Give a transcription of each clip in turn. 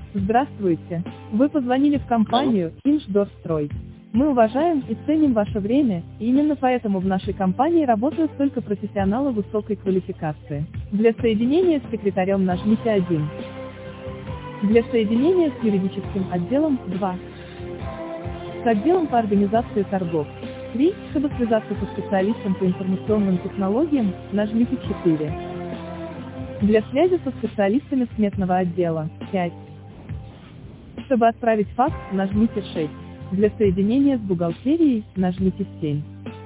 Здравствуйте! Вы позвонили в компанию «Инждорстрой». Мы уважаем и ценим ваше время, и именно поэтому в нашей компании работают только профессионалы высокой квалификации. Для соединения с секретарем нажмите 1. Для соединения с юридическим отделом 2. С отделом по организации торгов 3. Чтобы связаться со специалистом по информационным технологиям, нажмите 4. Для связи со специалистами сметного отдела 5. Чтобы отправить факс, нажмите 6. Для соединения с бухгалтерией, нажмите 7.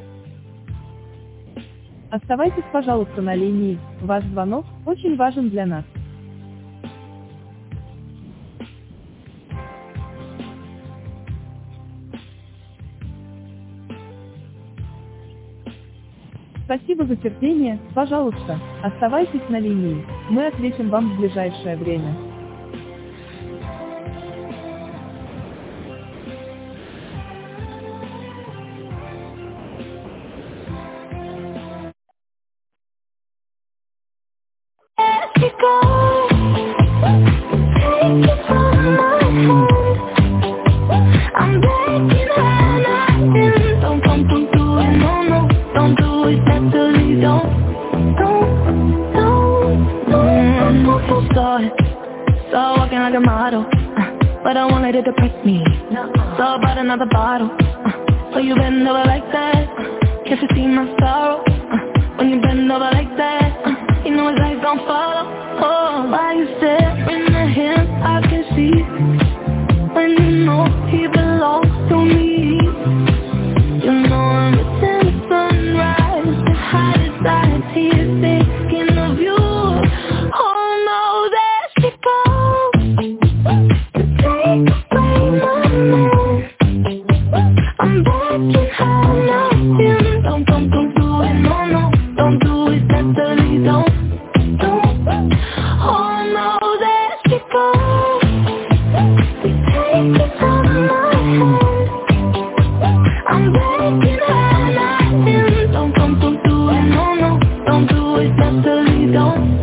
Оставайтесь, пожалуйста, на линии, ваш звонок очень важен для нас. Спасибо за терпение, пожалуйста, оставайтесь на линии, мы ответим вам в ближайшее время. So walking like a model, but I won't let it depress me. So bought another bottle, so you bend over like that. Can't you see my sorrow? When you bend over like that, you know his eyes don't follow. Oh, why you staring at him? I can see when you know he belongs to me. You know I'm missing the sunrise, the hottest side. He is thinking of you. Oh no, there she goes to take away my mind. I'm begging her nothing. Don't do it, no, don't do it, definitely don't. Oh no, there she goes to take it out of my head. I'm begging her nothing. Don't do it, no, don't do it, definitely don't.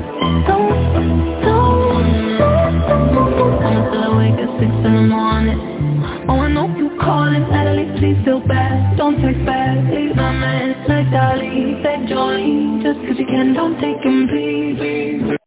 I'm still awake at 6 in the morning. Oh, I know you calling, Natalie, please feel bad. Don't text back, leave my man like Dolly, that Johnny. Just 'cause you can, don't take him, please.